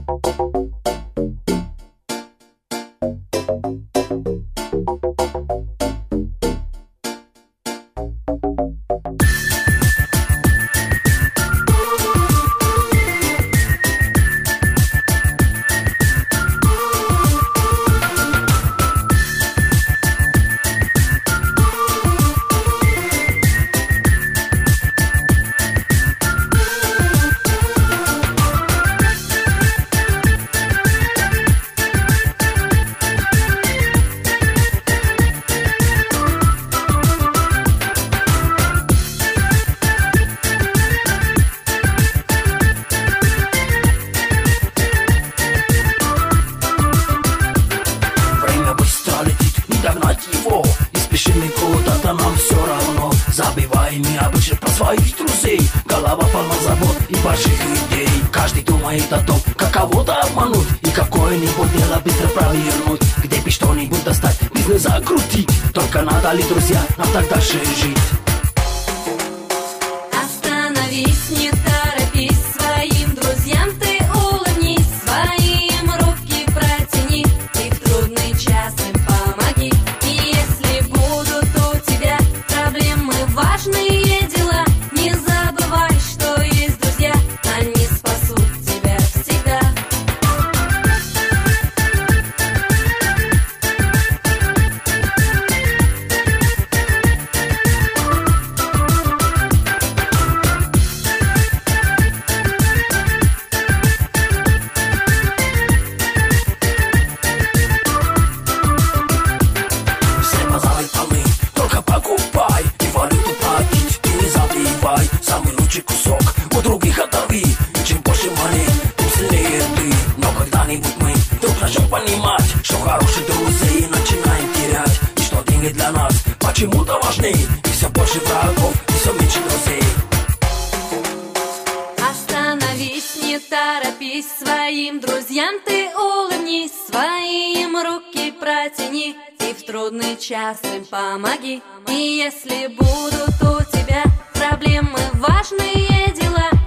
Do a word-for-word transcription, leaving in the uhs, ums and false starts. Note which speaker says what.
Speaker 1: Забиваем мы обычно про своих друзей. Голова полна забот и больших идей. Каждый думает о том, как кого-то обмануть и какое-нибудь дело быстро провернуть. Где бы что-нибудь достать, бизнес закрутить. Только надо ли, друзья, нам так дальше жить?
Speaker 2: Остановись, не торопись, своим друзьям ты улыбнись, своим руки протяни и в трудный час им помоги. И если будут у тебя проблемы, важные дела, не забывай, что есть друзья, они спасут тебя всегда.
Speaker 1: Все базары полны, только покупай и валюту платить ты не забивай. Самый лучший кусок у других оторви, и чем больше монет, тем сильнее ты. Но когда-нибудь мы вдруг начнем понимать, что хороших друзей начинаем терять, и что деньги для нас почему-то важны, и все больше врагов, и все меньше друзей.
Speaker 2: Остановись, не торопись, своим друзьям ты улыбнись, своим руки протяни и в трудный час им помоги. И если будут у тебя проблемы, важные дела,